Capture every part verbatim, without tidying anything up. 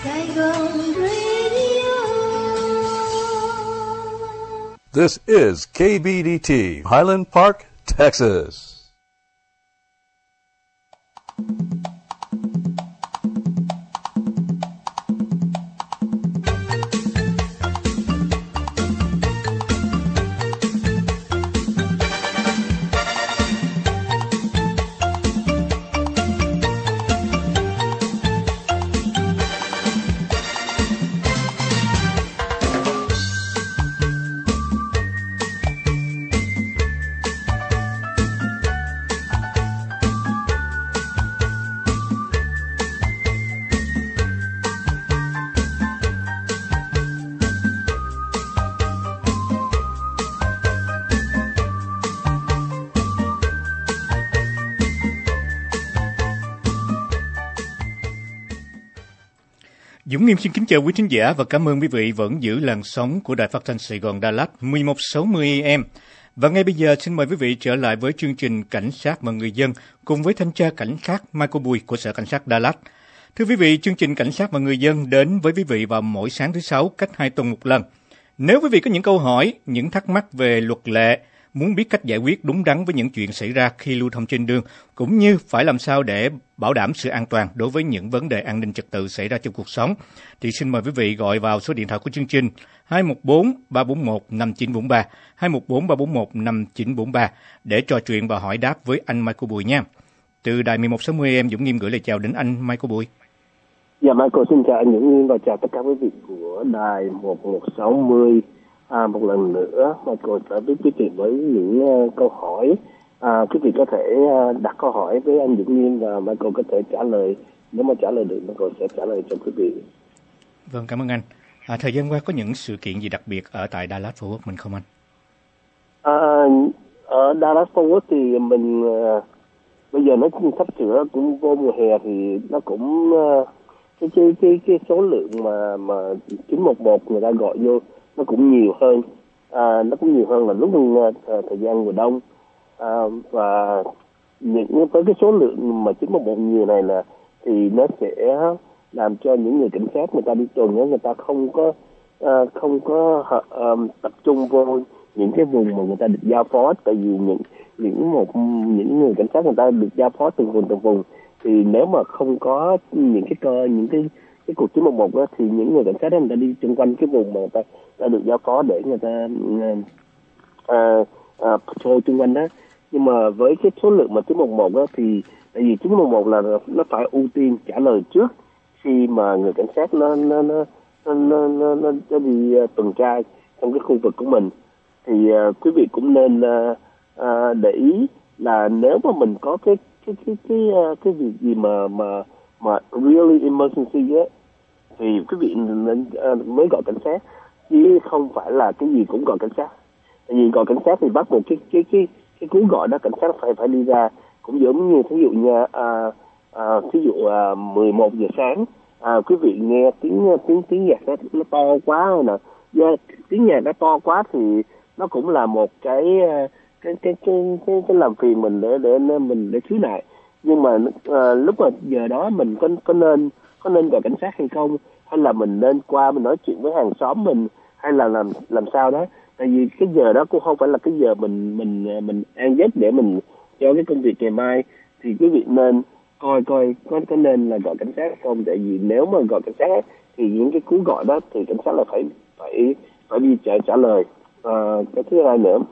Saigon Radio. This is K B D T, Highland Park, Texas. Dũng Nghiêm xin kính chào quý thính giả và cảm ơn quý vị vẫn giữ làn sóng của Đài Phát thanh Sài Gòn Đà Lạt mười một sáu mươi A M. Và ngay bây giờ xin mời quý vị trở lại với chương trình Cảnh sát và người dân cùng với thanh tra cảnh sát Michael Bùi của Sở Cảnh sát Đà Lạt. Thưa quý vị, chương trình Cảnh sát và người dân đến với quý vị vào mỗi sáng thứ Sáu cách hai tuần một lần. Nếu quý vị có những câu hỏi, những thắc mắc về luật lệ, muốn biết cách giải quyết đúng đắn với những chuyện xảy ra khi lưu thông trên đường, cũng như phải làm sao để bảo đảm sự an toàn đối với những vấn đề an ninh trật tự xảy ra trong cuộc sống, thì xin mời quý vị gọi vào số điện thoại của chương trình hai một bốn ba bốn một năm chín bốn ba, hai một bốn ba bốn một năm chín bốn ba để trò chuyện và hỏi đáp với anh Michael Bùi nha. Từ đài mười một sáu mươi em, Dũng Nghiêm gửi lời chào đến anh Michael Bùi. Dạ, Michael xin chào anh Dũng Nghiêm và chào tất cả quý vị của đài một một sáu mươi. À, một lần nữa, Michael sẽ biết quý vị với những uh, câu hỏi. À, quý vị có thể uh, đặt câu hỏi với anh Dũng Nghiêm và Michael có thể trả lời. Nếu mà trả lời được, Michael sẽ trả lời cho quý vị. Vâng, cảm ơn anh. À, thời gian qua có những sự kiện gì đặc biệt ở tại Dallas Fort Worth mình không anh? À, ở Dallas Fort Worth thì mình uh, bây giờ nó sắp sửa cũng vô mùa hè thì nó cũng uh, cái, cái cái cái số lượng mà mà chín một một người ta gọi vô nó cũng nhiều hơn, à, nó cũng nhiều hơn là lúc uh, thời gian mùa đông, à, và những với cái số lượng mà chín một một nhiều này là thì nó sẽ làm cho những người cảnh sát người ta đi tuần đó, người ta không có uh, không có uh, tập trung vô những cái vùng mà người ta được giao phó, tại vì những những một những người cảnh sát người ta được giao phó từng vùng từng vùng thì nếu mà không có những cái cơ những cái cái cuộc chín một một đó thì những người cảnh sát đó người ta đi xung quanh cái vùng mà người ta đã được giao phó để người ta uh, uh, patrol xung quanh đó. Nhưng mà với cái số lượng mà chín một một đó thì tại vì chín một một là nó phải ưu tiên trả lời trước khi mà người cảnh sát nó nó nó nó nó, nó, nó, nó đi uh, tuần tra trong cái khu vực của mình thì uh, quý vị cũng nên uh, uh, để ý là nếu mà mình có cái cái cái cái uh, cái việc gì mà mà mà really emergency á thì quý vị nên uh, mới gọi cảnh sát, chứ không phải là cái gì cũng gọi cảnh sát. Tại vì gọi cảnh sát thì bắt buộc cái cái cái cái cú gọi đó cảnh sát phải phải đi ra, cũng giống như ví dụ như à, à, ví dụ à, mười một giờ sáng à, quý vị nghe tiếng tiếng tiếng nhạc nó, nó to quá rồi nè, yeah, tiếng nhạc nó to quá thì nó cũng là một cái cái cái cái cái, cái làm phiền mình để để mình để xíu lại. Nhưng mà à, lúc mà giờ đó mình có có nên có nên gọi cảnh sát hay không, hay là mình nên qua mình nói chuyện với hàng xóm mình, hay là làm làm sao đó. Tại vì cái giờ đó cũng không phải là cái giờ mình mình mình ăn giấc để mình cho cái công việc ngày mai, thì quý vị nên coi coi có có nên là gọi cảnh sát hay không. Tại vì nếu mà gọi cảnh sát ấy, thì những cái cú gọi đó thì cảnh sát là phải phải phải đi trả trả lời. À, cái thứ hai nữa,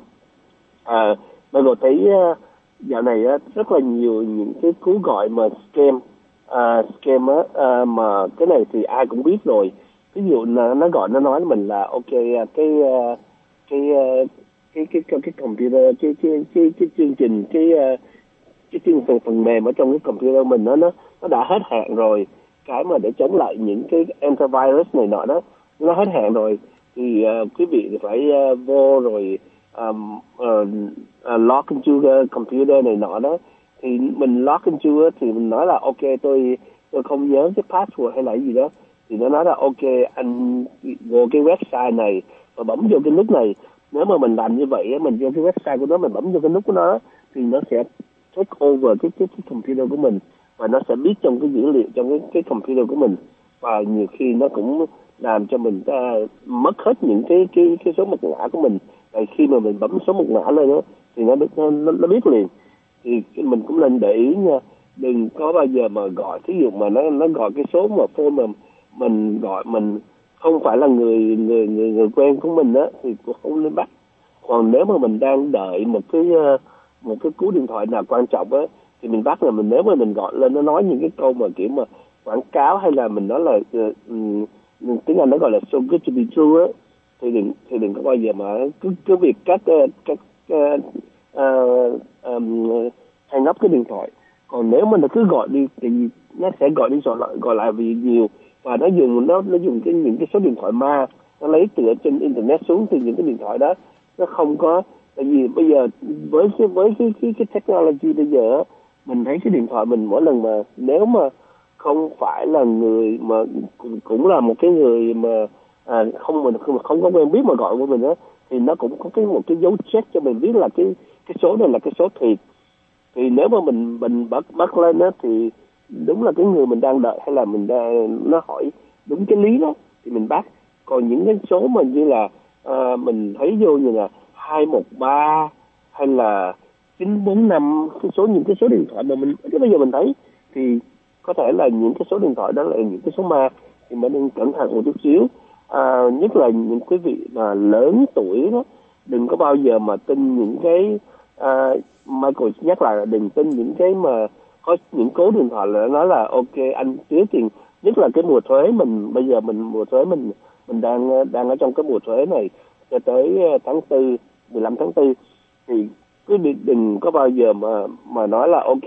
à, bây giờ thấy uh, dạo này uh, rất là nhiều những cái cú gọi mà scam, uh, scam á, uh, mà cái này thì ai cũng biết rồi. Ví dụ là nó gọi nó nói với mình là ok cái uh, cái uh, cái cái cái cái computer cái cái cái cái chương trình cái uh, cái chương trình phần mềm ở trong cái computer mình nó nó nó đã hết hạn rồi, cái mà để chống lại những cái antivirus này nọ đó nó hết hạn rồi thì uh, quý vị phải uh, vô rồi um, uh, uh, log into the computer này nọ đó, thì mình log into thì mình nói là ok tôi tôi không nhớ cái password hay là cái gì đó, thì nó nói là ok anh vô cái website này và bấm vô cái nút này. Nếu mà mình làm như vậy mình vô cái website của nó, mình bấm vô cái nút của nó thì nó sẽ take over cái cái, cái computer của mình và nó sẽ biết trong cái dữ liệu trong cái cái computer của mình và nhiều khi nó cũng làm cho mình uh, mất hết những cái cái cái số mật mã của mình. Tại khi mà mình bấm số mật mã lên đó, thì nó nó nó biết liền. Thì mình cũng nên để ý nha, đừng có bao giờ mà gọi, thí dụ mà nó nó gọi cái số mà phone mà mình gọi mình không phải là người người người người quen của mình á, thì cũng không nên bắt. Còn nếu mà mình đang đợi một cái một cái cú điện thoại nào quan trọng á, thì mình bắt là mình, nếu mà mình gọi lên nó nói những cái câu mà kiểu mà quảng cáo, hay là mình nói là uh, tiếng Anh nó gọi là so good to be true á, thì đừng thì đừng có bao giờ mà cứ cứ việc cắt cắt uh, uh, um, hang up cái điện thoại. Còn nếu mà nó cứ gọi đi thì nó sẽ gọi đi gọi lại gọi lại vì nhiều, và nó dùng nó nó dùng cái những cái số điện thoại ma, nó lấy từ ở trên internet xuống, từ những cái điện thoại đó. Nó không có, tại vì bây giờ với cái với cái cái, cái technology bây giờ, mình thấy cái điện thoại mình mỗi lần mà nếu mà không phải là người mà cũng là một cái người mà à, không mình không, không có quen biết mà gọi của mình á, thì nó cũng có cái một cái dấu check cho mình biết là cái cái số này là cái số thiệt. Thì nếu mà mình mình bắt bắt lên á, thì đúng là cái người mình đang đợi, hay là mình đang, nó hỏi đúng cái lý đó thì mình bắt. Còn những cái số mà như là à, mình thấy vô như là hai một ba hay là chín bốn năm, cái số những cái số điện thoại mà mình cái bây giờ mình thấy thì có thể là những cái số điện thoại đó là những cái số ma, thì mình nên cẩn thận một chút xíu. À, nhất là những quý vị mà lớn tuổi đó, đừng có bao giờ mà tin những cái à, Michael nhắc là đừng tin những cái mà có những cố điện thoại là nói là ok anh thiếu tiền. Nhất là cái mùa thuế mình bây giờ mình mùa thuế mình mình đang đang ở trong cái mùa thuế này cho tới tháng tư, mười lăm tháng tư, thì cứ đừng có bao giờ mà mà nói là ok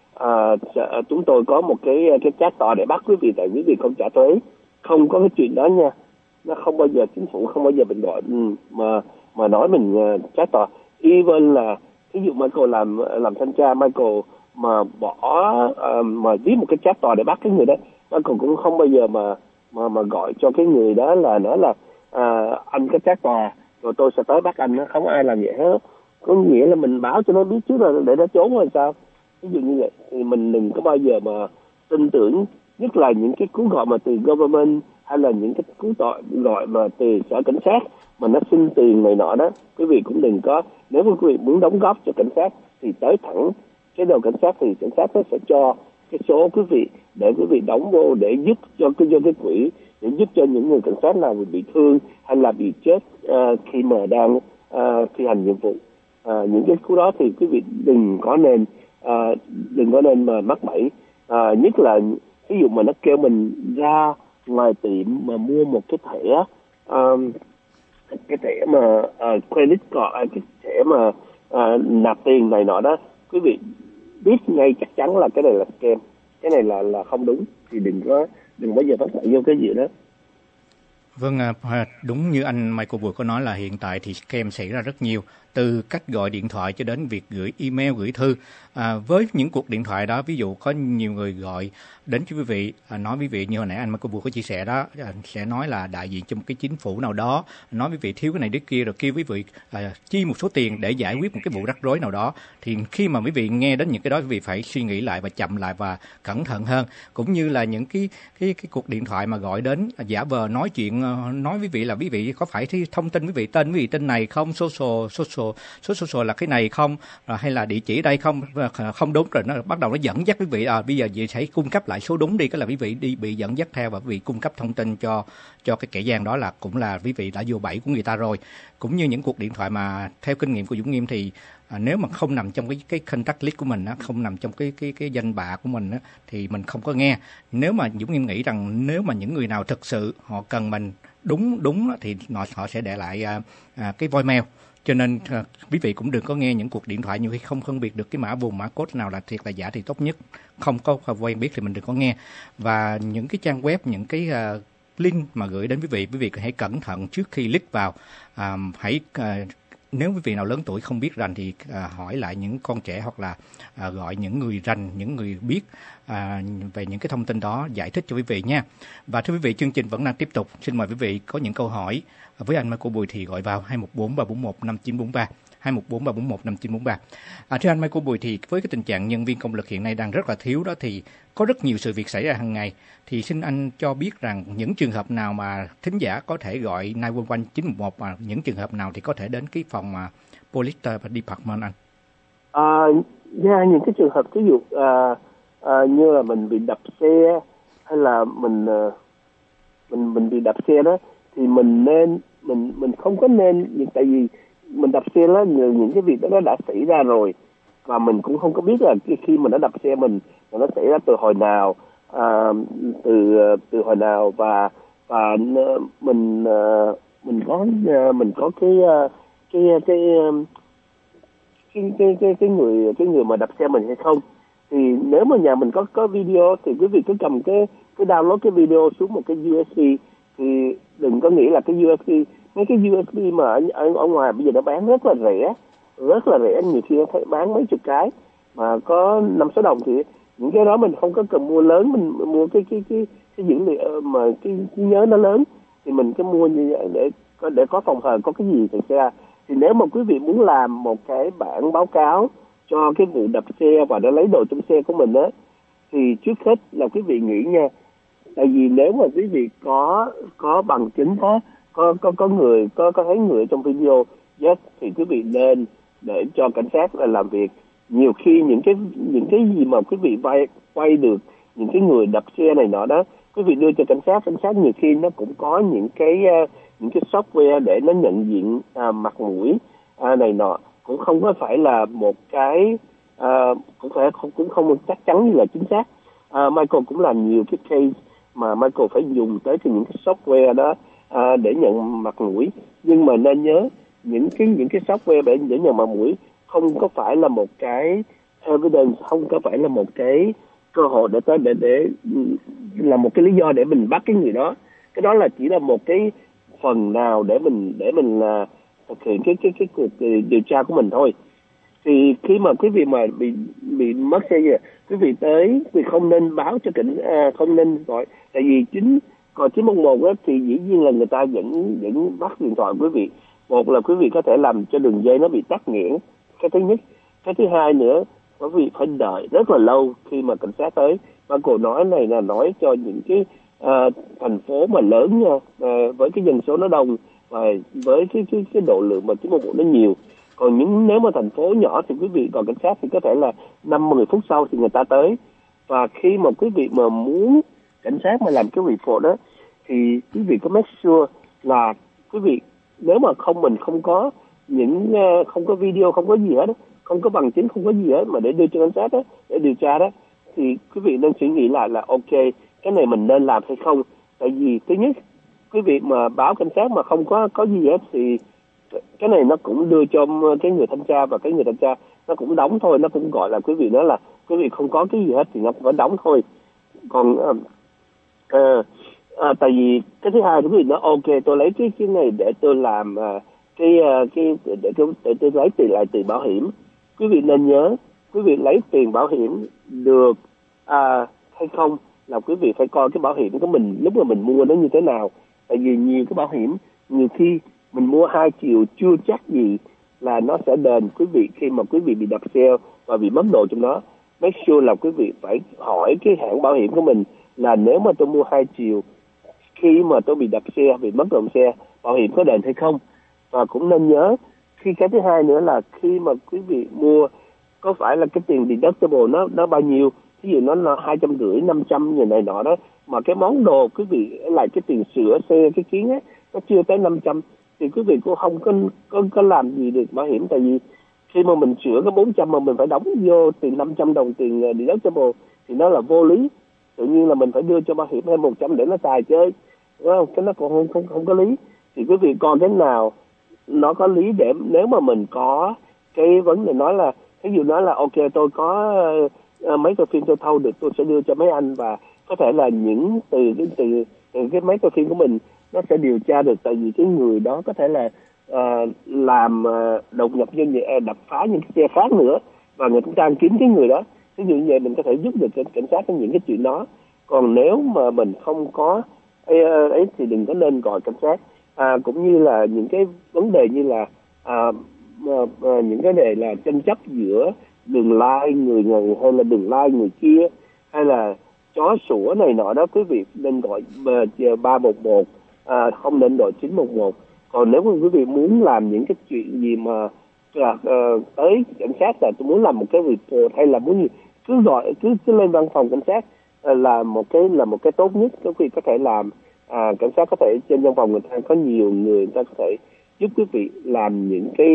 à, chúng tôi có một cái cái chat tòa để bắt quý vị tại quý vị không trả thuế. Không có cái chuyện đó nha. Nó không bao giờ, chính phủ không bao giờ mình gọi mà mà nói mình chat tòa. Even là ví dụ Michael làm làm thanh tra, Michael mà bỏ uh, mà viết một cái chat tòa để bắt cái người đó, Michael cũng không bao giờ mà mà mà gọi cho cái người đó là nói là à, anh có chat tòa rồi tôi sẽ tới bắt anh. Nó không ai làm vậy hết. Có nghĩa là mình báo cho nó biết trước là để nó trốn hay sao. Ví dụ như vậy thì mình đừng có bao giờ mà tin tưởng, nhất là những cái cú gọi mà từ government hay là những cái cú gọi gọi mà từ sở cảnh sát mà nó xin tiền này nọ đó. Quý vị cũng đừng có, nếu mà quý vị muốn đóng góp cho cảnh sát thì tới thẳng cái đầu cảnh sát, thì cảnh sát nó sẽ cho cái số quý vị để quý vị đóng vô để giúp cho cái cho cái quỹ, để giúp cho những người cảnh sát nào bị thương hay là bị chết uh, khi mà đang uh, thi hành nhiệm vụ. Uh, những cái cú đó thì quý vị đừng có nên uh, đừng có nên mà mắc bẫy. Uh, nhất là ví dụ mà nó kêu mình ra ngoài tiệm mà mua một cái thẻ um, cái thẻ mà uh, credit card, cái thẻ mà uh, nạp tiền này nọ đó, quý vị biết ngay chắc chắn là cái này là scam, cái này là là không đúng, thì đừng có đừng bao giờ bắt bậy vô cái gì đó. Vâng, đúng như anh Michael vừa có nói là hiện tại thì scam xảy ra rất nhiều, từ cách gọi điện thoại cho đến việc gửi email, gửi thư. À, với những cuộc điện thoại đó, ví dụ có nhiều người gọi đến cho quý vị, à, nói quý vị như hồi nãy anh Michael vừa có chia sẻ đó, à, sẽ nói là đại diện cho một cái chính phủ nào đó, nói quý vị thiếu cái này đứa kia, rồi kêu quý vị à, chi một số tiền để giải quyết một cái vụ rắc rối nào đó. Thì khi mà quý vị nghe đến những cái đó, quý vị phải suy nghĩ lại và chậm lại và cẩn thận hơn. Cũng như là những cái cái cái cuộc điện thoại mà gọi đến à, giả vờ nói chuyện, nói quý vị là quý vị có phải thông tin quý vị tên quý vị tên này không, social social số social là cái này không, hay là địa chỉ đây không, không đúng, rồi nó bắt đầu nó dẫn dắt quý vị à bây giờ chị hãy cung cấp lại số đúng đi, cái là quý vị đi bị dẫn dắt theo và quý vị cung cấp thông tin cho cho cái kẻ gian đó, là cũng là quý vị đã vô bẫy của người ta rồi. Cũng như những cuộc điện thoại mà theo kinh nghiệm của Dũng Nghiêm thì à, nếu mà không nằm trong cái cái contact list của mình á, không nằm trong cái cái cái danh bạ của mình á, thì mình không có nghe. Nếu mà Dũng Nghiêm nghĩ rằng nếu mà những người nào thực sự họ cần mình đúng đúng thì họ họ sẽ để lại à, à, cái voicemail. Cho nên à, quý vị cũng đừng có nghe những cuộc điện thoại nhiều khi không phân biệt được cái mã vùng, mã code nào là thiệt là giả thì tốt nhất không có quen biết thì mình đừng có nghe. Và những cái trang web, những cái uh, link mà gửi đến quý vị, quý vị hãy cẩn thận trước khi click vào. À, hãy uh, nếu quý vị nào lớn tuổi không biết rành thì à, hỏi lại những con trẻ, hoặc là à, gọi những người rành, những người biết à, về những cái thông tin đó, giải thích cho quý vị nha. Và thưa quý vị, chương trình vẫn đang tiếp tục. Xin mời quý vị có những câu hỏi với anh Michael Bùi thì gọi vào hai một bốn ba bốn một năm chín bốn ba, hai một bốn ba bốn một năm chín bốn ba. À, thưa anh Michael Bùi, thì với cái tình trạng nhân viên công lực hiện nay đang rất là thiếu đó, thì có rất nhiều sự việc xảy ra hàng ngày, thì xin anh cho biết rằng những trường hợp nào mà thính giả có thể gọi chín một một chín một một, và những trường hợp nào thì có thể đến cái phòng mà Police Department anh? À, yeah, những cái trường hợp ví dụ à, à, như là mình bị đập xe hay là mình à, mình mình bị đập xe đó, thì mình nên mình mình không có nên, tại vì mình đập xe đó, những cái việc đó nó đã xảy ra rồi và mình cũng không có biết là khi mình đã đập xe mình nó xảy ra từ hồi nào, à, từ từ hồi nào và và mình mình có mình có cái cái cái cái cái cái, cái người cái người mà đập xe mình hay không. Thì nếu mà nhà mình có có video thì quý vị cứ cầm cái cái download cái video xuống một cái u ét bê, thì đừng có nghĩ là cái u ét bê, mấy cái u ét bê mà ở, ở, ở ngoài bây giờ nó bán rất là rẻ, rất là rẻ, nhiều khi nó thấy bán mấy chục cái mà có năm sáu đồng, thì những cái đó mình không có cần mua lớn, mình mua cái cái cái cái dữ liệu mà cái trí nhớ nó lớn, thì mình cứ mua như vậy để để có phòng hờ có cái gì xảy ra. Thì nếu mà quý vị muốn làm một cái bản báo cáo cho cái vụ đập xe và nó lấy đồ trong xe của mình á, thì trước hết là quý vị nghĩ nha, tại vì nếu mà quý vị có có bằng chứng, có có có có người có có thấy người trong video, yes, thì quý vị nên để cho cảnh sát là làm việc. Nhiều khi những cái những cái gì mà quý vị vay quay được những cái người đập xe này nọ đó, quý vị đưa cho cảnh sát, cảnh sát nhiều khi nó cũng có những cái uh, những cái software để nó nhận diện uh, mặt mũi uh, này nọ, cũng không có phải là một cái uh, cũng phải không cũng không chắc chắn như là chính xác. Uh, Michael cũng làm nhiều cái case mà Michael phải dùng tới những cái software đó uh, để nhận mặt mũi, nhưng mà nên nhớ những cái những cái software để để nhận mặt mũi không có phải là một cái evidence, không có phải là một cái cơ hội để tới để để là một cái lý do để mình bắt cái người đó. Cái đó là chỉ là một cái phần nào để mình để mình là thực hiện cái cái cái cuộc điều tra của mình thôi. Thì khi mà quý vị mà bị bị mất xe gì, quý vị tới, quý vị không nên báo cho cảnh, à, không nên gọi, tại vì chính còn chín một một á, thì dĩ nhiên là người ta vẫn vẫn bắt điện thoại quý vị. Một là quý vị có thể làm cho đường dây nó bị tắc nghẽn, cái thứ nhất. Cái thứ hai nữa, quý vị phải đợi rất là lâu khi mà cảnh sát tới. Và cô nói này là nói cho những cái uh, thành phố mà lớn nha, uh, với cái dân số nó đông và với cái cái cái độ lượng mà chín một một nó nhiều. Còn những nếu mà thành phố nhỏ thì quý vị còn cảnh sát thì có thể là năm mười phút sau thì người ta tới. Và khi mà quý vị mà muốn cảnh sát mà làm cái report đó, thì quý vị có make sure là quý vị, nếu mà không mình không có những uh, không có video, không có gì hết đó, không có bằng chứng, không có gì hết mà để đưa cho cảnh sát đó, để điều tra đó, thì quý vị nên suy nghĩ lại là ok, cái này mình nên làm hay không. Tại vì thứ nhất, quý vị mà báo cảnh sát mà không có có gì hết thì cái này nó cũng đưa cho cái người thanh tra, và cái người thanh tra nó cũng đóng thôi, nó cũng gọi là quý vị nói là quý vị không có cái gì hết thì nó cũng phải đóng thôi. Còn uh, uh, uh, tại vì cái thứ hai, quý vị nói ok, tôi lấy cái cái này để tôi làm uh, cái uh, cái để, để, để tôi lấy tiền lại từ bảo hiểm. Quý vị nên nhớ, quý vị lấy tiền bảo hiểm được à, hay không là quý vị phải coi cái bảo hiểm của mình lúc mà mình mua nó như thế nào. Tại vì nhiều cái bảo hiểm, nhiều khi mình mua hai triệu chưa chắc gì là nó sẽ đền quý vị khi mà quý vị bị đập xe và bị mất đồ trong đó. Make sure là quý vị phải hỏi cái hãng bảo hiểm của mình là nếu mà tôi mua hai triệu, khi mà tôi bị đập xe, bị mất đồ xe, bảo hiểm có đền hay không. Và cũng nên nhớ, khi cái thứ hai nữa là khi mà quý vị mua, có phải là cái tiền deductible nó nó bao nhiêu, ví dụ nó là hai trăm rưỡi, năm trăm như này nọ đó, mà cái món đồ quý vị lại cái tiền sửa xe cái kiến á nó chưa tới năm trăm, thì quý vị cũng không có có có làm gì được bảo hiểm. Tại vì khi mà mình sửa cái bốn trăm mà mình phải đóng vô tiền năm trăm đồng tiền deductible thì nó là vô lý. Tự nhiên là mình phải đưa cho bảo hiểm thêm một trăm để nó xài chơi, đúng không? Cái nó còn không không không có lý. Thì quý vị coi cái nào nó có lý, để nếu mà mình có cái vấn đề nói là, ví dụ nói là ok, tôi có uh, mấy cái phim tôi thâu được, tôi sẽ đưa cho mấy anh, và có thể là những từ cái từ, từ cái mấy cái phim của mình nó sẽ điều tra được. Tại vì cái người đó có thể là uh, làm uh, đột nhập vô nhà, đập phá những cái xe khác nữa, và người ta đang kiếm cái người đó. Ví dụ như vậy mình có thể giúp được cảnh sát trong những cái chuyện đó. Còn nếu mà mình không có ấy, ấy thì đừng có nên gọi cảnh sát. À, cũng như là những cái vấn đề như là à, uh, uh, những cái đề là tranh chấp giữa đường lai người này hay là đường lai người kia, hay là chó sủa này nọ đó, quý vị nên gọi ba một một, à, không nên gọi chín một một. Còn nếu mà quý vị muốn làm những cái chuyện gì mà là, uh, tới cảnh sát là tôi muốn làm một cái report hay là muốn gì, cứ gọi cứ, cứ lên văn phòng cảnh sát uh, là một cái là một cái tốt nhất quý vị có thể làm. À, cảnh sát có thể trên văn phòng người ta có nhiều người, người ta có thể giúp quý vị làm những cái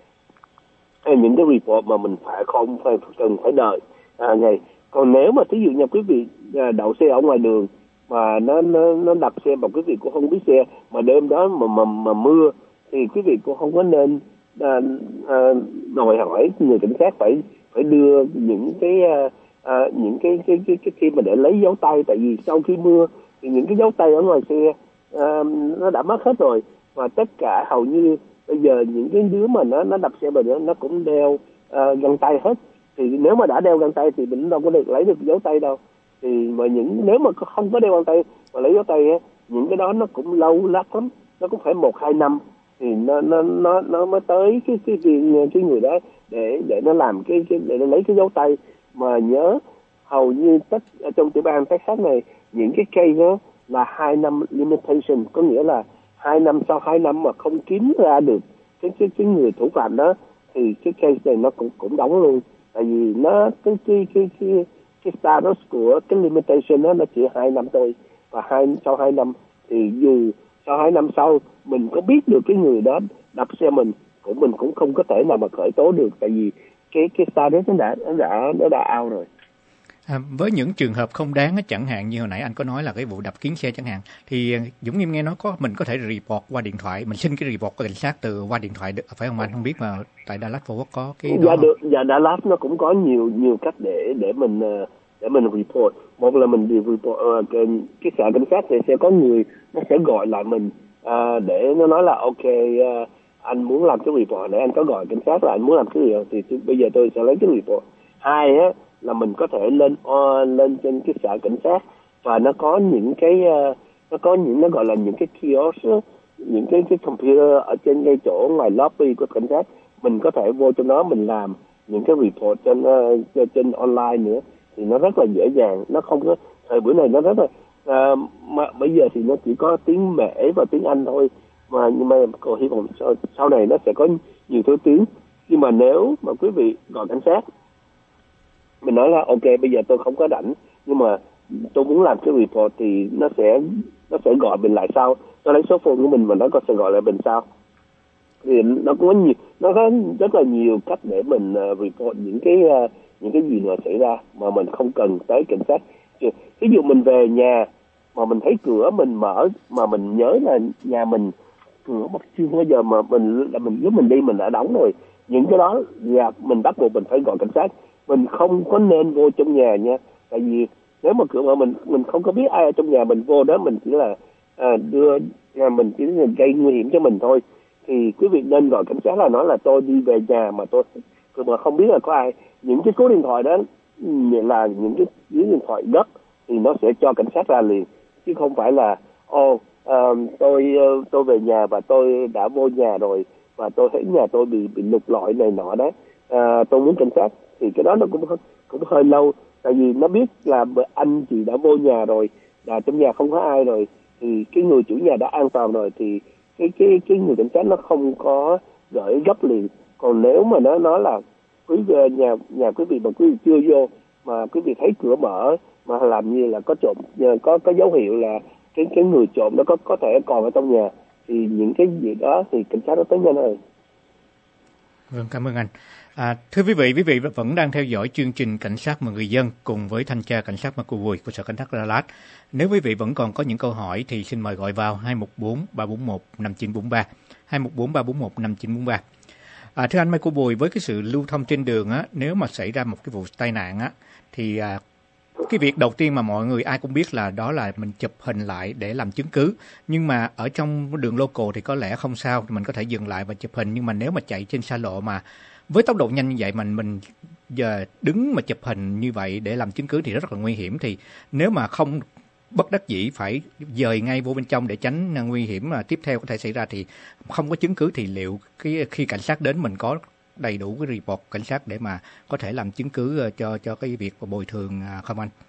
uh, những cái report mà mình phải không phải cần phải đợi à, ngày. Còn nếu mà thí dụ như quý vị uh, đậu xe ở ngoài đường mà nó nó nó đập xe mà quý vị cũng không biết xe, mà đêm đó mà mà, mà mưa thì quý vị cũng không có nên à, à, đòi hỏi người cảnh sát phải phải đưa những cái à, à, những cái cái cái cái khi mà để lấy dấu tay, tại vì sau khi mưa thì những cái dấu tay ở ngoài xe à, nó đã mất hết rồi, và tất cả hầu như bây giờ những cái đứa mà nó nó đập xe mà nó nó cũng đeo à, găng tay hết, thì nếu mà đã đeo găng tay thì mình đâu có được lấy được dấu tay đâu. Thì mà những nếu mà không có đeo găng tay mà lấy dấu tay á, những cái đó nó cũng lâu lắm lắm, nó cũng phải một hai năm thì nó nó nó nó mới tới cái cái cái, cái người đó để để nó làm cái, cái để nó lấy cái dấu tay. Mà nhớ hầu như tất ở trong tiểu bang Texas này những cái case đó là hai năm limitation, có nghĩa là hai năm sau hai năm mà không kiếm ra được cái cái cái người thủ phạm đó thì cái case này nó cũng cũng đóng luôn, tại vì nó cái cái cái cái cái status của cái limitation đó nó chỉ hai năm thôi, và hai sau hai năm thì dù sau hai năm sau mình có biết được cái người đó đập xe mình cũng mình cũng không có thể nào mà khởi tố được, tại vì cái cái status nó đã nó đã nó đã out rồi. À, với những trường hợp không đáng chẳng hạn như hồi nãy anh có nói là cái vụ đập kiến xe chẳng hạn, thì Dũng Nghiêm nghe nói có mình có thể report qua điện thoại, mình xin cái report của cảnh sát từ qua điện thoại được, phải không anh? Không biết mà tại Dallas Fort Worth có cái đó. Dạ được, dạ Dallas nó cũng có nhiều nhiều cách để để mình để mình report. Một là mình đi report uh, cái, cái sở cảnh sát thì sẽ có người nó sẽ gọi lại mình uh, để nó nói là ok uh, anh muốn làm cái report này, anh có gọi cảnh sát là anh muốn làm cái gì thì, thì bây giờ tôi sẽ lấy cái report. Hai á là mình có thể lên uh, lên trên cái sở cảnh sát và nó có những cái uh, nó có những nó gọi là những cái kiosk, những cái cái computer ở trên ngay chỗ ngoài lobby của cảnh sát, mình có thể vô trong đó mình làm những cái report trên uh, trên online nữa, thì nó rất là dễ dàng. Nó không có thời buổi này nó rất là uh, mà bây giờ thì nó chỉ có tiếng Mễ và tiếng Anh thôi, mà nhưng mà còn hy vọng sau, sau này nó sẽ có nhiều thứ tiếng. Nhưng mà nếu mà quý vị gọi cảnh sát, mình nói là ok bây giờ tôi không có rảnh nhưng mà tôi muốn làm cái report, thì nó sẽ nó sẽ gọi mình lại sau, nó lấy số phone của mình mà nó có sẽ gọi lại mình sau. Thì nó có nhiều, nó có rất là nhiều cách để mình uh, report những cái uh, những cái gì mà xảy ra mà mình không cần tới cảnh sát. Ví dụ mình về nhà mà mình thấy cửa mình mở mà mình nhớ là nhà mình cửa chưa bao giờ mà mình là mình lúc mình đi mình đã đóng rồi, những cái đó là mình bắt buộc mình phải gọi cảnh sát. Mình không có nên vô trong nhà nha, tại vì nếu mà cửa mở mình mình không có biết ai ở trong nhà, mình vô đó mình chỉ là à, đưa à, mình chỉ là gây nguy hiểm cho mình thôi. Thì quý vị nên gọi cảnh sát là nói là tôi đi về nhà mà tôi mà không biết là có ai. Những cái số điện thoại đó là những cái số điện thoại gấp thì nó sẽ cho cảnh sát ra liền, chứ không phải là ô oh, uh, tôi uh, tôi về nhà và tôi đã vô nhà rồi và tôi thấy nhà tôi bị bị lục lọi này nọ đó, uh, tôi muốn cảnh sát. Thì cái đó nó cũng cũng hơi lâu, tại vì nó biết là anh chị đã vô nhà rồi, là trong nhà không có ai rồi, thì cái người chủ nhà đã an toàn rồi, thì cái cái cái người cảnh sát nó không có gửi gấp liền. Còn nếu mà nó nói là quý nhà nhà quý vị mà quý vị chưa vô mà quý vị thấy cửa mở mà làm như là có trộm, có có dấu hiệu là cái cái người trộm nó có có thể còn ở trong nhà, thì những cái gì đó thì cảnh sát nó tới nhanh rồi. Vâng, cảm ơn anh. À, thưa quý vị, quý vị vẫn đang theo dõi chương trình Cảnh sát và Người dân cùng với thanh tra cảnh sát McEvoy của Sở Cảnh sát Dallas. Nếu quý vị vẫn còn có những câu hỏi thì xin mời gọi vào hai một bốn ba bốn một năm chín bốn ba, hai một bốn ba bốn một năm chín bốn ba. À, thưa anh McEvoy, với cái sự lưu thông trên đường á, nếu mà xảy ra một cái vụ tai nạn á, thì à, cái việc đầu tiên mà mọi người ai cũng biết là đó là mình chụp hình lại để làm chứng cứ. Nhưng mà ở trong đường local thì có lẽ không sao, mình có thể dừng lại và chụp hình. Nhưng mà nếu mà chạy trên xa lộ mà với tốc độ nhanh như vậy mình mình giờ đứng mà chụp hình như vậy để làm chứng cứ thì rất là nguy hiểm. Thì nếu mà không bất đắc dĩ phải dời ngay vô bên trong để tránh nguy hiểm mà tiếp theo có thể xảy ra, thì không có chứng cứ thì liệu cái khi cảnh sát đến mình có đầy đủ cái report cảnh sát để mà có thể làm chứng cứ cho cho cái việc bồi thường không anh?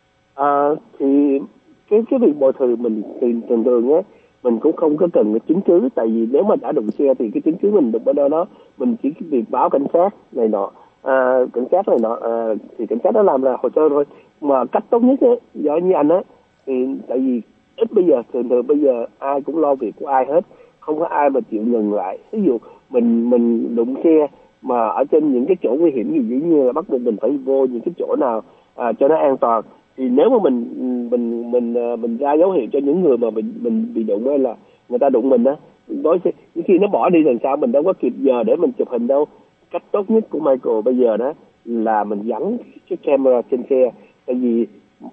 À, thì cái cái việc bồi thường mình thì thường thường á mình cũng không có cần cái chứng cứ, tại vì nếu mà đã đụng xe thì cái chứng cứ mình đụng ở đâu đó, mình chỉ việc báo cảnh sát này nọ, à, cảnh sát này nọ à, thì cảnh sát nó làm là hồ sơ thôi. Mà cách tốt nhất ấy, do như anh á, thì tại vì ít bây giờ thường thường bây giờ ai cũng lo việc của ai hết, không có ai mà chịu ngừng lại. Ví dụ mình mình đụng xe mà ở trên những cái chỗ nguy hiểm gì, dĩ nhiên là bắt buộc mình phải vô những cái chỗ nào à, cho nó an toàn. Thì nếu mà mình mình mình mình ra dấu hiệu cho những người mà mình mình bị đụng hay là người ta đụng mình á, đối với khi nó bỏ đi làm sao mình đâu có kịp giờ để mình chụp hình đâu. Cách tốt nhất của Michael bây giờ đó là mình gắn cái camera trên xe, tại vì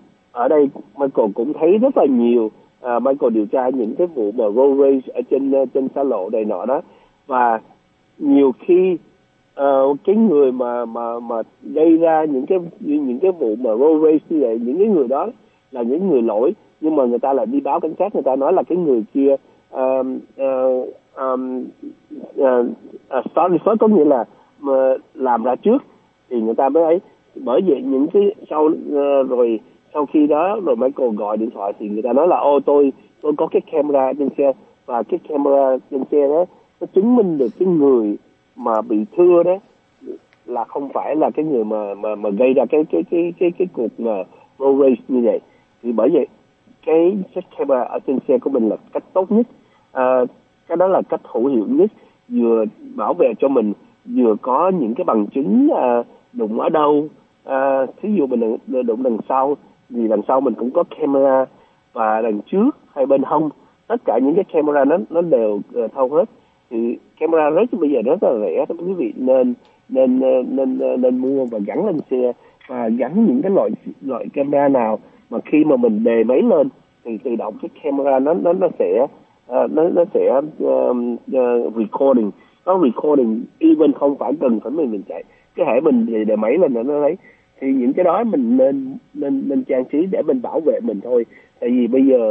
ở đây Michael cũng thấy rất là nhiều, à, Michael điều tra những cái vụ mà road rage ở trên trên xa lộ này nọ đó, và nhiều khi uh, cái người mà mà mà gây ra những cái những cái vụ mà road rage như vậy, những cái người đó là những người lỗi, nhưng mà người ta lại đi báo cảnh sát, người ta nói là cái người kia um, uh, um, uh, uh, sorry, có nghĩa là uh, làm ra trước thì người ta mới ấy. Bởi vậy những cái sau uh, rồi sau khi đó rồi Michael gọi điện thoại thì người ta nói là ô tôi tôi có cái camera trên xe, và cái camera trên xe đó nó chứng minh được cái người mà bị thưa đó là không phải là cái người mà mà mà gây ra cái cái cái cái cái cuộc mà road rage như vậy. Thì bởi vậy cái cái camera ở trên xe của mình là cách tốt nhất, à, cái đó là cách hữu hiệu nhất, vừa bảo vệ cho mình, vừa có những cái bằng chứng à, đụng ở đâu, à, thí dụ mình đụng đằng sau thì đằng sau mình cũng có camera, và đằng trước hay bên hông tất cả những cái camera nó nó đều uh, thâu hết. Thì camera rất bây giờ rất là rẻ, quý vị nên nên nên nên, nên mua và gắn lên xe, và gắn những cái loại loại camera nào mà khi mà mình đề máy lên thì tự động cái camera nó nó nó sẽ uh, nó nó sẽ uh, uh, recording, nó recording even không phải cần phải mình mình chạy, cái hệ mình đề, đề máy lên là nó lấy. Thì những cái đó mình nên nên nên trang trí để mình bảo vệ mình thôi. Tại vì bây giờ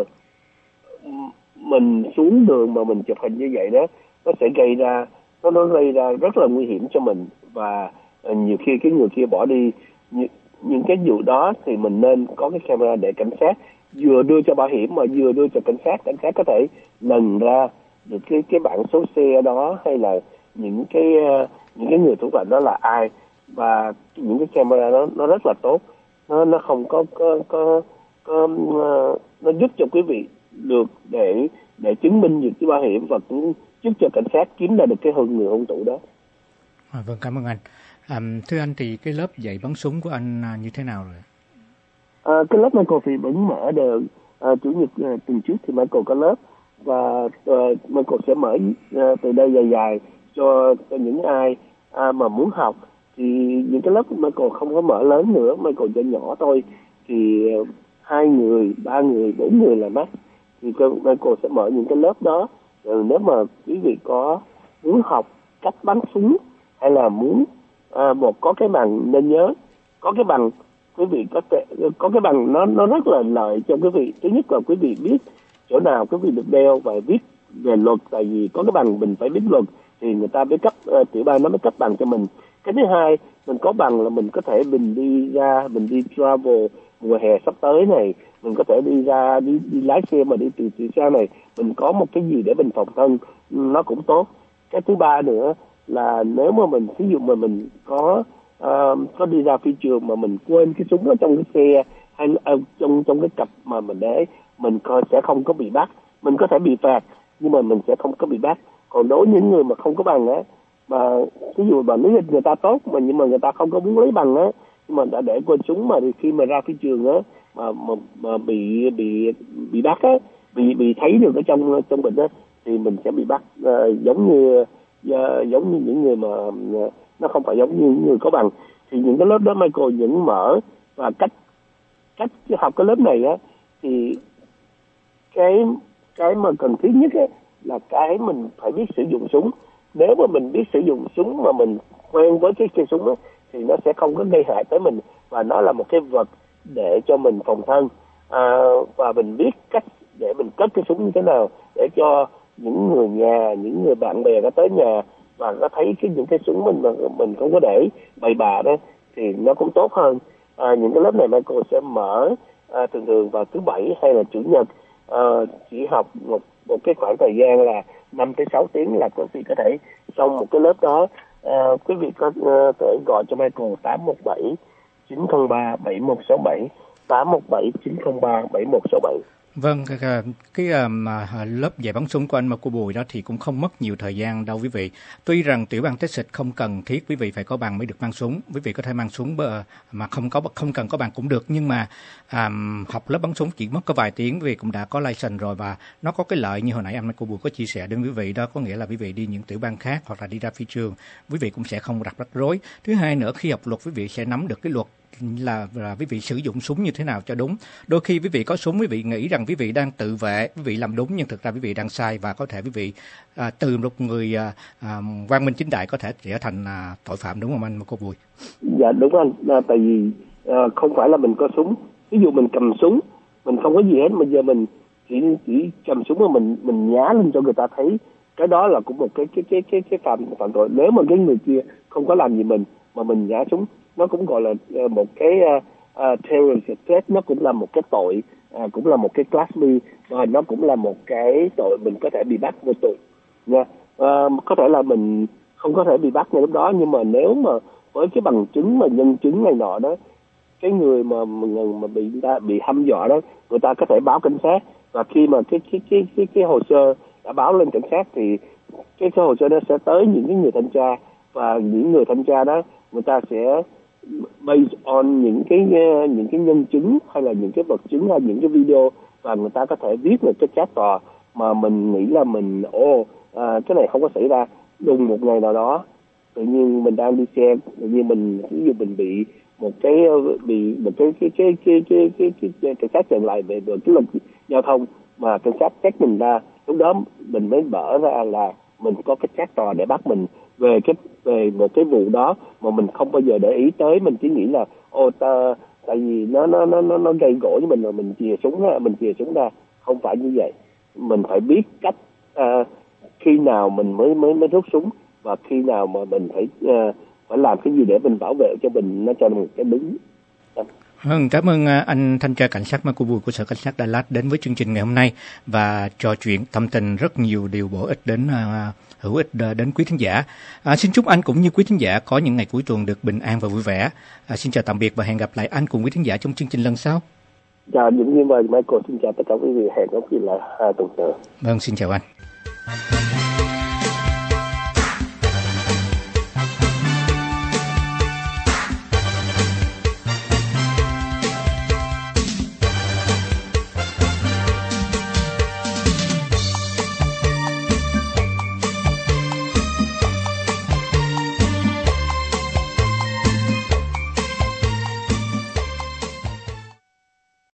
mình xuống đường mà mình chụp hình như vậy đó, nó sẽ gây ra nó nó gây ra rất là nguy hiểm cho mình, và nhiều khi cái người kia bỏ đi. Những, những cái vụ đó thì mình nên có cái camera để cảnh sát vừa đưa cho bảo hiểm mà vừa đưa cho cảnh sát, cảnh sát có thể lần ra được cái cái bảng số xe đó, hay là những cái những cái người thủ phạm đó là ai. Và những cái camera đó nó rất là tốt, nó nó không có có có, có uh, nó giúp cho quý vị được để để chứng minh được cái bảo hiểm, và cũng giúp cho cảnh sát kiếm ra được cái hung người hung thủ đó. À, vâng, cảm ơn anh. À, thưa anh thì cái lớp dạy bắn súng của anh như thế nào rồi? À, cái lớp Michael thì vẫn mở đều. À, chủ nhật à, tuần trước thì Michael có lớp, và uh, Michael sẽ mở uh, từ đây dài dài cho, cho những ai à, mà muốn học. Thì những cái lớp của Michael không có mở lớn nữa, Michael cho nhỏ thôi, thì uh, hai người, ba người, bốn người là max. Thì Michael sẽ mở những cái lớp đó. Rồi nếu mà quý vị có muốn học cách bắn súng, hay là muốn à, một có cái bằng, nên nhớ có cái bằng, quý vị có thể, có cái bằng nó nó rất là lợi cho quý vị. Thứ nhất là quý vị biết chỗ nào quý vị được đeo và viết về luật, tại vì có cái bằng mình phải biết luật thì người ta mới cấp, uh, tiểu bang nó mới cấp bằng cho mình. Cái thứ hai, mình có bằng là mình có thể mình đi ra, mình đi travel mùa hè sắp tới này, mình có thể đi ra đi, đi lái xe mà đi từ từ xa này, mình có một cái gì để mình phòng thân nó cũng tốt. Cái thứ ba nữa là nếu mà mình ví dụ mà mình có uh, có đi ra phi trường mà mình quên cái súng ở trong cái xe, hay uh, trong trong cái cặp mà mình để, mình co, sẽ không có bị bắt. Mình có thể bị phạt nhưng mà mình sẽ không có bị bắt. Còn đối với những người mà không có bằng á, mà ví dụ mà nếu người ta tốt mà nhưng mà người ta không có muốn lấy bằng á, nhưng mà đã để quên súng, mà khi mà ra phi trường á mà mà, mà bị bị bị bắt á, bị bị thấy được ở trong trong mình á, thì mình sẽ bị bắt, uh, giống như uh, giống như những người mà uh, nó không phải giống như những người có bằng. Thì những cái lớp đó Michael những mở, và cách cách học cái lớp này á thì cái cái mà cần thiết nhất á là cái mình phải biết sử dụng súng. Nếu mà mình biết sử dụng súng mà mình quen với cái cây súng á thì nó sẽ không có gây hại tới mình, và nó là một cái vật để cho mình phòng thân. à, và mình biết cách để mình cất cái súng như thế nào để cho những người nhà, những người bạn bè nó tới nhà và nó thấy cái những cái súng mình mà mình không có để bày bạ đó thì nó cũng tốt hơn. À, những cái lớp này Michael sẽ mở à, thường thường vào thứ bảy hay là chủ nhật, à, chỉ học một một cái khoảng thời gian là năm tới sáu tiếng là quý vị có thể xong một cái lớp đó. À, quý vị có uh, thể gọi cho Michael tám một bảy chín không ba bảy một sáu bảy, tám một bảy chín không ba bảy một sáu bảy. Vâng, cái, cái mà lớp dạy bắn súng của anh mà cô Bùi đó thì cũng không mất nhiều thời gian đâu quý vị. Tuy rằng tiểu bang Texas không cần thiết quý vị phải có bằng mới được mang súng, quý vị có thể mang súng mà không có không cần có bằng cũng được, nhưng mà à, học lớp bắn súng chỉ mất có vài tiếng quý vị cũng đã có license rồi, và nó có cái lợi như hồi nãy anh cô Bùi có chia sẻ đến quý vị đó, có nghĩa là quý vị đi những tiểu bang khác hoặc là đi ra phi trường, quý vị cũng sẽ không gặp rắc rối. Thứ hai nữa, khi học luật quý vị sẽ nắm được cái luật là, là quý vị sử dụng súng như thế nào cho đúng. Đôi khi quý vị có súng, quý vị nghĩ rằng quý vị đang tự vệ, quý vị làm đúng, nhưng thực ra quý vị đang sai, và có thể quý vị à, từ một người à, à, quang minh chính đại có thể trở thành à, tội phạm, đúng không anh cô Bùi? Dạ đúng anh, à, tại vì à, không phải là mình có súng, ví dụ mình cầm súng mình không có gì hết, bây giờ mình chỉ chỉ cầm súng mà mình mình nhá lên cho người ta thấy, cái đó là cũng một cái cái cái cái cái phạm phạm tội. Nếu mà cái người kia không có làm gì mình mà mình nhá súng, nó cũng gọi là một cái uh, uh, terrorist threat, nó cũng là một cái tội, uh, cũng là một cái class B, và nó cũng là một cái tội mình có thể bị bắt vô tù nha. Uh, có thể là mình không có thể bị bắt ngay lúc đó, nhưng mà nếu mà với cái bằng chứng mà nhân chứng này nọ đó, cái người mà người mà bị ta bị hăm dọa đó, người ta có thể báo cảnh sát, và khi mà cái cái cái cái, cái hồ sơ đã báo lên cảnh sát thì cái, cái hồ sơ đó sẽ tới những cái người thanh tra, và những người thanh tra đó người ta sẽ based on những cái những cái nhân chứng hay là những cái vật chứng hay những cái video, và người ta có thể viết một cái chát tòa mà mình nghĩ là mình ồ à, cái này không có xảy ra. Đùng một ngày nào đó tự nhiên mình đang đi xe, tự nhiên mình ví dụ mình bị một cái bị một cái cái cái cái cái cái cái, cái cảnh sát chặn lại về cái luật giao thông, mà cảnh sát check mình ra, lúc đó mình mới bở ra là mình có cái chát tòa để bắt mình về cái về một cái vụ đó mà mình không bao giờ để ý tới. Mình chỉ nghĩ là ô ta tại vì nó nó nó nó nó gây gỗ với mình rồi mình chìa súng ra, mình chìa súng ra. Không phải như vậy. Mình phải biết cách à, khi nào mình mới mới mới rút súng, và khi nào mà mình phải à, phải làm cái gì để mình bảo vệ cho mình nó cho mình cái đúng. Vâng, cảm ơn anh thanh tra cảnh sát Michael Bùi của Sở Cảnh sát Dallas đến với chương trình ngày hôm nay và trò chuyện tâm tình rất nhiều điều bổ ích đến uh, hữu ích đến quý thính giả. À, xin chúc anh cũng như quý thính giả có những ngày cuối tuần được bình an và vui vẻ. À, xin chào tạm biệt và hẹn gặp lại anh cùng quý thính giả trong chương trình lần sau. Chào những người mời Michael, xin chào tất cả quý vị, hẹn gặp lại hai tuần nữa. Vâng, xin chào anh.